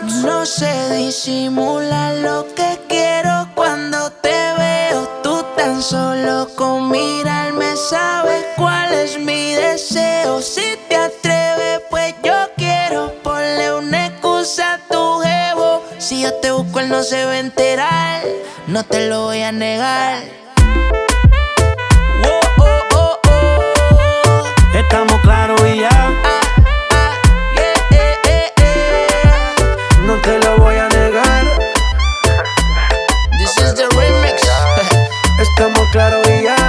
No se disimula lo que quiero cuando te veo. Tú tan solo con mirarme sabes cuál es mi deseo. Si te atreves, pues yo quiero. Ponle una excusa a tu jevo. Si yo te busco, él no se va a enterar. No te lo voy a negar. Estamos claros y ya. No te lo voy a negar. This is the remix. Estamos claros y ya.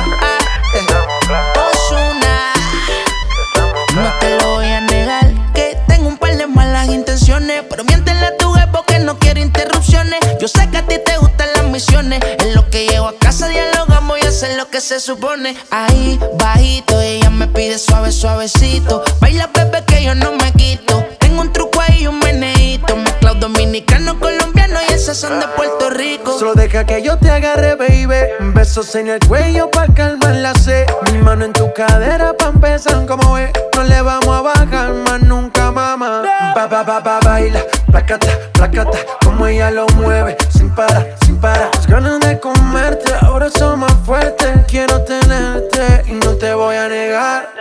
Ozuna. No te lo voy a negar. Que tengo un par de malas intenciones, pero miéntele a tu jefe que no quiere interrupciones. Yo sé que a ti te gustan las misiones. En lo que llego a casa dialogamos y hacer lo que se supone. Ahí, bajito, ella me pide suave, suavecito. Baila, bebé, que yo no me quito. Tengo un truco ahí y un meneíto. Mezclado dominicano, colombiano y esas son de Puerto Rico. Solo deja que yo te agarre, baby. Besos en el cuello pa' calmar la sed. Mi mano en tu cadera pa' empezar como es. No le vamos a bajar más nunca, mamá. Baila, placata, placata. Como ella lo mueve, sin parar, sin parar. Las ganas de comerte ahora son más fuertes. Quiero tenerte y no te voy a negar.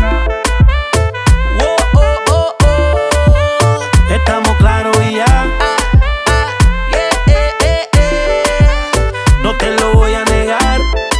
Estamos claros y ya. No te lo voy a negar.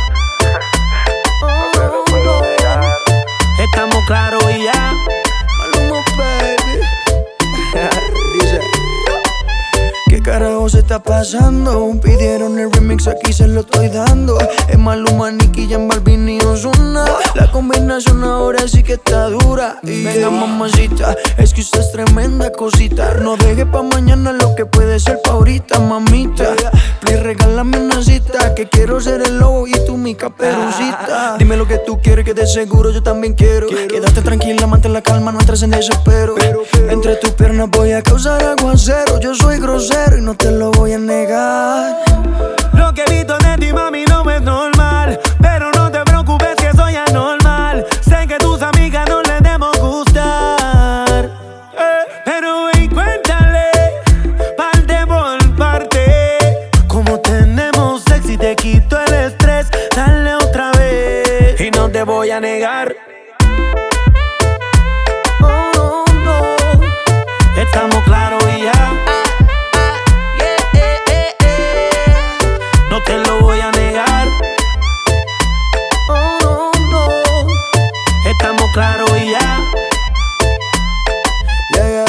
Estamos claros y ya. Maluma, baby. Dice: ¿qué carajo se está pasando? Pidieron el remix, aquí se lo estoy dando. Es Maluma, Nicky Jam, Balvin y Ozuna. La combinación ahora sí que está dura. Venga, mamacita, es que usted es tremenda cosita. No deje pa' mañana lo que puede ser pa' ahorita, mamita. Please, regálame una cita, que quiero ser el lobo y tú mi caperucita. Dime lo que tú quieres, que de seguro yo también quiero. Quédate tranquila, mantén la calma, no entres en desespero. Entre tus piernas voy a causar aguacero. Yo soy grosero y no te lo voy a negar. Lo que he visto de ti, mami, no es normal. Pero no te preocupes que soy anormal. Sé que tus amigas no les debemos gustar. Pero ven, cuéntale, parte por parte. Como tenemos sexo y te quito el estrés. Dale otra vez y no te voy a negar. Oh, no. Estamos claros y ya. No te lo voy a negar. Oh, no. Estamos claros y ya. Yeah,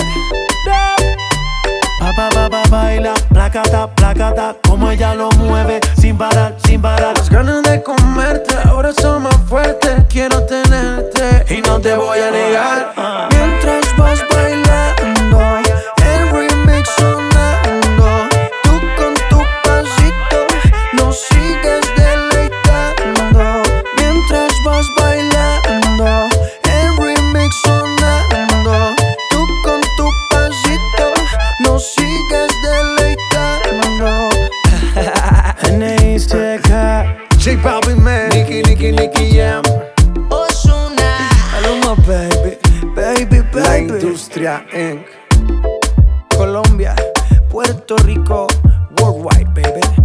yeah. Baila, placata, placata. Como ella lo mueve, sin parar, sin parar. Las ganas de comerte ahora son más fuertes. Quiero tenerte y no te voy a negar. Mientras vas bailando, el remix sonando. Tú con tu pasito nos sigues deleitando. Mientras vas bailando, el remix sonando. Tú con tu pasito nos sigues deleitando. N.I.C.K. J Balvin, man. Nicky Jam. Ozuna. Maluma, baby, baby, baby. La Industria Inc. Colombia, Puerto Rico, worldwide, baby.